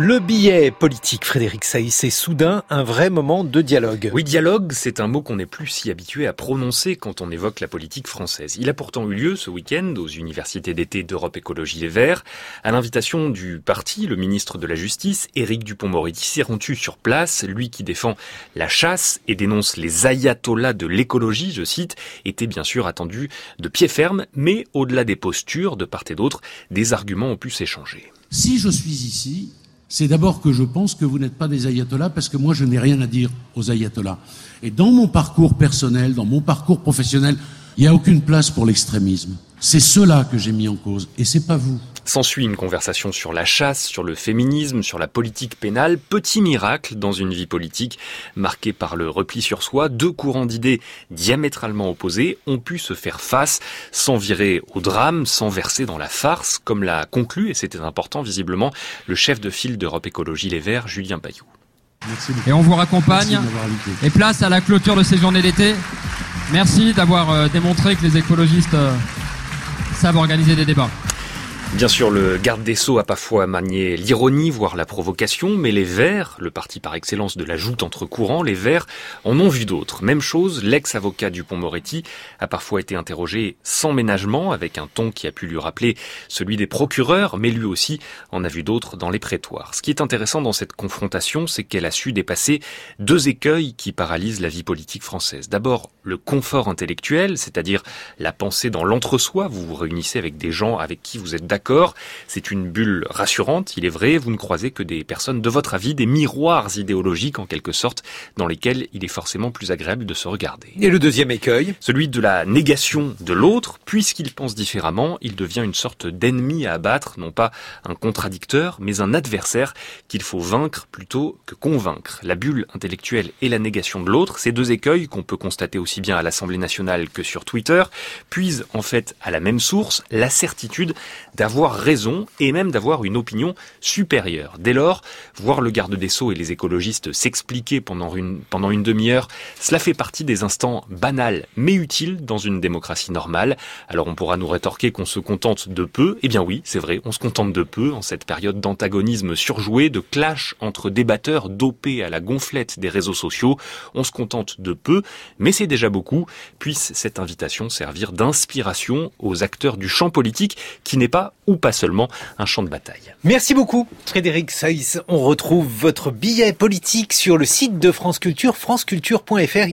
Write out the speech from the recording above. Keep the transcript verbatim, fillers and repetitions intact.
Le billet politique, Frédéric Saïs, est soudain un vrai moment de dialogue. Oui, dialogue, c'est un mot qu'on n'est plus si habitué à prononcer quand on évoque la politique française. Il a pourtant eu lieu ce week-end aux universités d'été d'Europe Écologie Les Verts. À l'invitation du parti, le ministre de la Justice, Éric Dupond-Moretti, s'est rendu sur place. Lui qui défend la chasse et dénonce les ayatollahs de l'écologie, je cite, était bien sûr attendu de pied ferme, mais au-delà des postures, de part et d'autre, des arguments ont pu s'échanger. Si je suis ici, c'est d'abord que je pense que vous n'êtes pas des ayatollahs parce que moi je n'ai rien à dire aux ayatollahs. Et dans mon parcours personnel, dans mon parcours professionnel, il n'y a aucune place pour l'extrémisme. C'est cela que j'ai mis en cause et c'est pas vous. S'ensuit une conversation sur la chasse, sur le féminisme, sur la politique pénale. Petit miracle dans une vie politique marquée par le repli sur soi. Deux courants d'idées diamétralement opposés ont pu se faire face sans virer au drame, sans verser dans la farce, comme l'a conclu, et c'était important visiblement, le chef de file d'Europe Écologie Les Verts, Julien Bayou. Et on vous raccompagne. Et place à la clôture de ces journées d'été. Merci d'avoir euh, démontré que les écologistes euh, savent organiser des débats. Bien sûr, le garde des Sceaux a parfois manié l'ironie, voire la provocation, mais les Verts, le parti par excellence de la joute entre courants, les Verts en ont vu d'autres. Même chose, l'ex-avocat Dupond-Moretti a parfois été interrogé sans ménagement, avec un ton qui a pu lui rappeler celui des procureurs, mais lui aussi en a vu d'autres dans les prétoires. Ce qui est intéressant dans cette confrontation, c'est qu'elle a su dépasser deux écueils qui paralysent la vie politique française. D'abord, le confort intellectuel, c'est-à-dire la pensée dans l'entre-soi. Vous vous réunissez avec des gens avec qui vous êtes d'accord. C'est une bulle rassurante, il est vrai, vous ne croisez que des personnes de votre avis, des miroirs idéologiques en quelque sorte, dans lesquels il est forcément plus agréable de se regarder. Et le deuxième écueil ? Celui de la négation de l'autre, puisqu'il pense différemment, il devient une sorte d'ennemi à abattre, non pas un contradicteur, mais un adversaire qu'il faut vaincre plutôt que convaincre. La bulle intellectuelle et la négation de l'autre, ces deux écueils qu'on peut constater aussi bien à l'Assemblée nationale que sur Twitter, puisent en fait à la même source, la certitude d'avoir avoir raison et même d'avoir une opinion supérieure. Dès lors, voir le garde des Sceaux et les écologistes s'expliquer pendant une, pendant une demi-heure, cela fait partie des instants banals mais utiles dans une démocratie normale. Alors on pourra nous rétorquer qu'on se contente de peu. Eh bien oui, c'est vrai, on se contente de peu en cette période d'antagonisme surjoué, de clash entre débatteurs dopés à la gonflette des réseaux sociaux. On se contente de peu, mais c'est déjà beaucoup. Puisse cette invitation servir d'inspiration aux acteurs du champ politique qui n'est pas ou pas seulement un champ de bataille. Merci beaucoup Frédéric Saïs. On retrouve votre billet politique sur le site de France Culture, franceculture point f r.